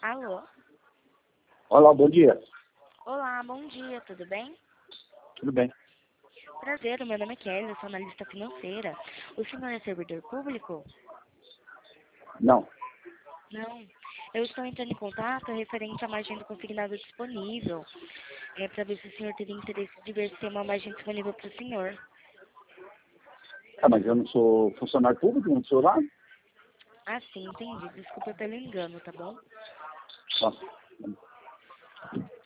Alô? Olá, bom dia. Olá, bom dia, tudo bem? Tudo bem? Prazer, meu nome é Kelly, eu sou analista financeira. O senhor é servidor público? Não. Não. Eu estou entrando em contato referente a uma agenda consignada disponível. É para ver se o senhor teria interesse de ver se tem uma agenda disponível para o senhor. Ah, mas eu não sou funcionário público, não sou lá? Ah, sim, entendi. Desculpa pelo engano, tá bom? Ah.